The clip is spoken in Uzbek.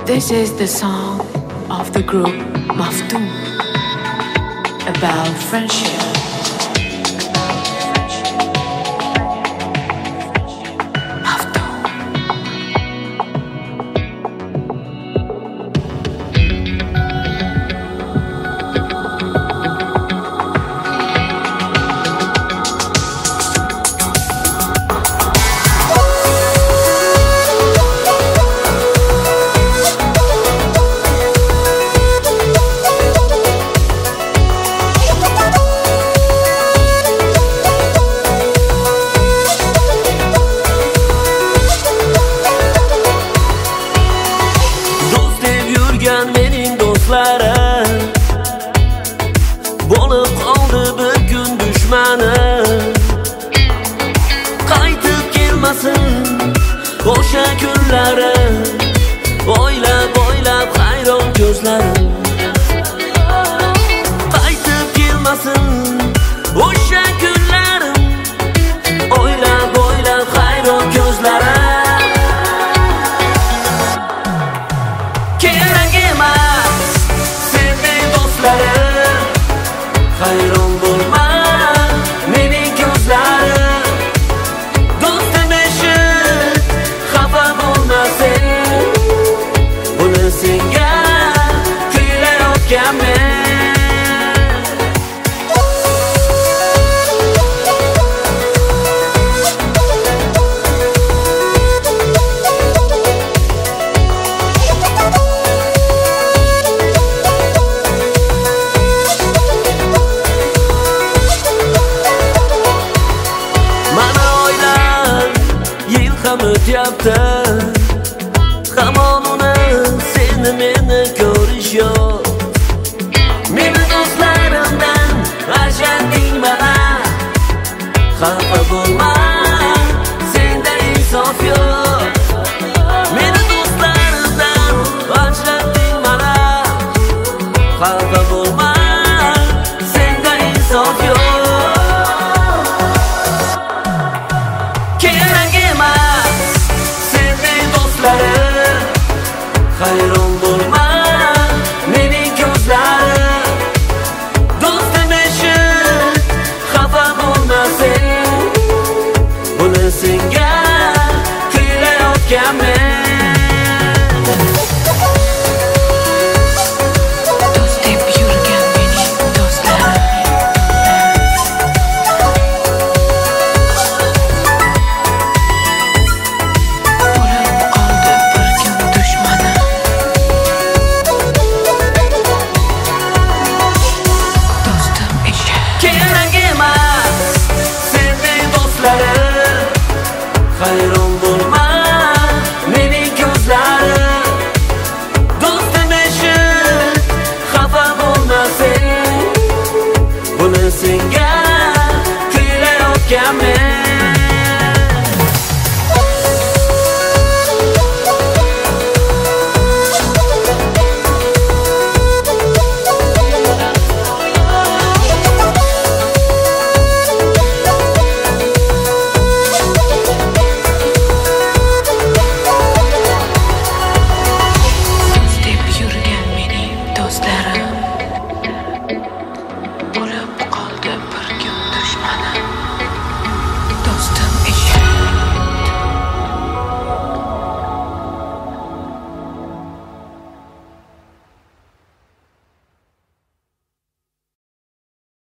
This is the song of the group Maftoon about friendship. Mening do'stlarim bo'lib qoldi bir kun dushmanim. Qaytib kelmasin o'sha kunlarim, o'ylab o'ylab hayron ko'zlarim. Qaytib kelmasin o'sha kunlarim, o'ylab o'ylab hayron ko'zlarim. Hayron bo'lma mening ko'zlarim, do'stim eshit, xafa bo'lma sen, buni senga kuylayotganman. O'tyapti hamon uni seni meni ko'rish yo'q. Meni do'stlarimdan ajratding mana, xafa bo'lma senda insof yo'q. Meni do'stlarimdan ajratding mana, xafa bo'lma senda insof yo'q. Hayron bo'lma mening ko'zlarim, do'stim eshit, xafa bo'lma sen, buni senga kuylayotganman. Hayron bo'lma